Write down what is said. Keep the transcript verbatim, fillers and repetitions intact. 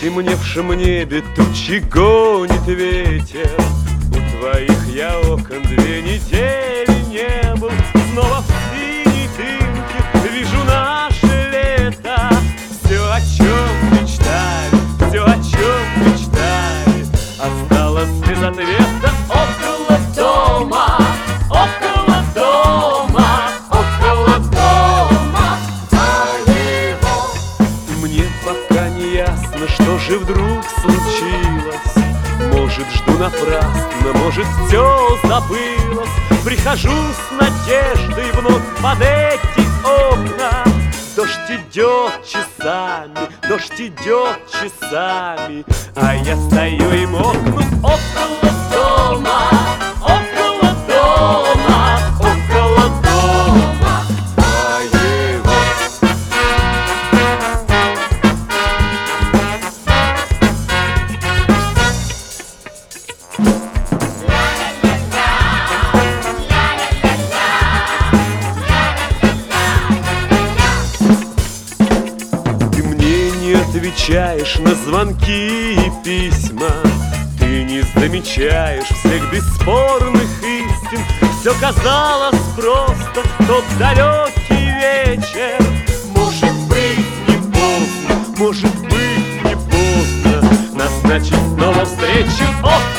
потемневшем небе тучи гонит ветер. У твоих я окон две недели не был. Снова в синей дымке вижу наше лето. Все, о чем мечтали, все, о чем мечтали, осталось без ответа. Около дома, около дома, около дома твоего. Мне пока не ясно, что же вдруг случилось. Может, жду напрасно, может, все забылось. Прихожу с надеждой вновь под эти окна. Дождь идет часами, дождь идет часами, а я стою и мокну. Около дома, около дома, около дома твоего. Отвечаешь на звонки и письма, ты не замечаешь всех бесспорных истин. Все казалось просто в тот далекий вечер. Может быть, не поздно, может быть, не поздно назначить снова встречу. О!